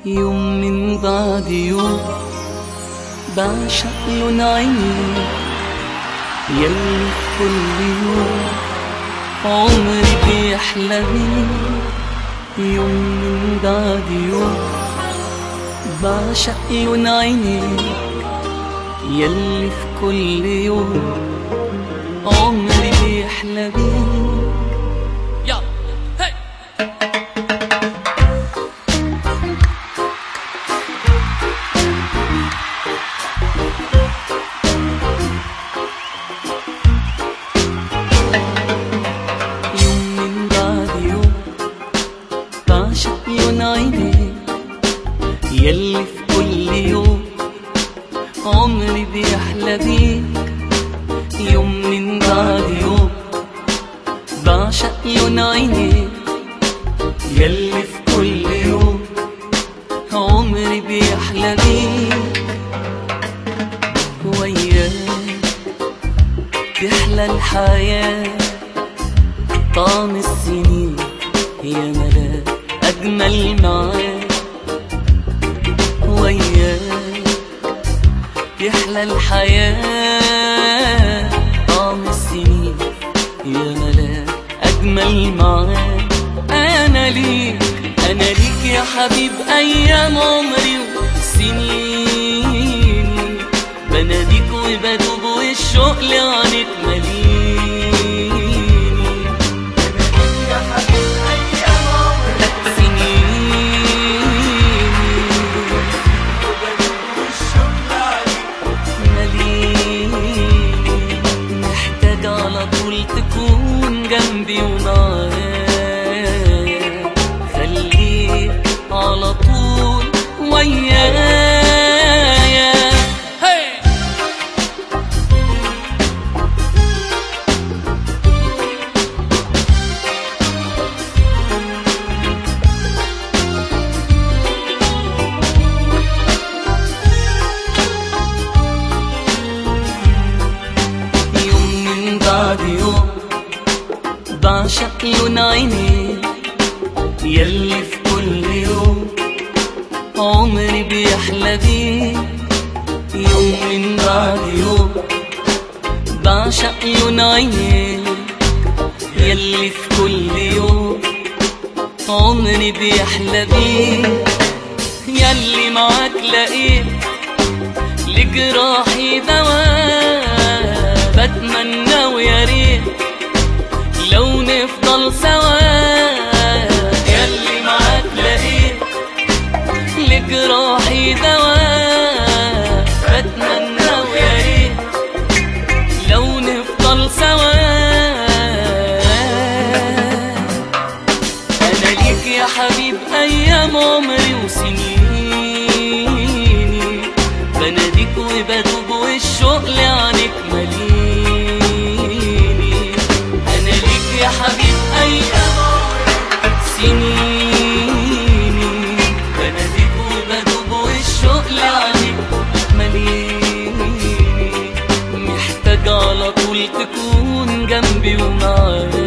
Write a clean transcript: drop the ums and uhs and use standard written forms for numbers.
يوم من بعد يوم بعشق لون عينيك يلي في كل يوم عمري بيحلى بيك. يوم من بعد يوم بعشق لون عينيك يلي في كل يوم عمري بيحلى بيك. يلي في كل يوم عمري بيحلى بيك. يوم من بعد يوم بعشق لون عينيك يلي في كل يوم عمري بيحلى بيك. وياك تحلى الحياة طعم السنين يا ملاك أجمل معاك. وياك يحلى الحياة طعم السنين يا ملاك أجمل معاك. أنا ليك يا حبيب أيام عمري وسنيني بناديك وبدوب والشوق لعنك مليني. يا حبيب أيام عمري تكون جنبي ومعايا خليك على طول ويايا. يوم من بعد يوم بعشق لون عينيك يلي في كل يوم عمري بيحلى بيك. يوم من بعد يوم بعشق لون عينيك يلي في كل يوم عمري بيحلى بيك. يلي معاك لقيت لجراحي دواء بتمنى ويا ريت لو نفضل سوا. يلي معاك لقيت لجراحي دواء بتمنى ويا ريت لو نفضل سوا. أنا ليك يا حبيب أيام عمري وسنيني بناديك وبدوب والشوق لعنك مليني. أنا ليك يا حبيب أيام سنيني بناديك وبدوب والشوق لعنك مليني. محتاج على طول تكون جنبي ومعايا.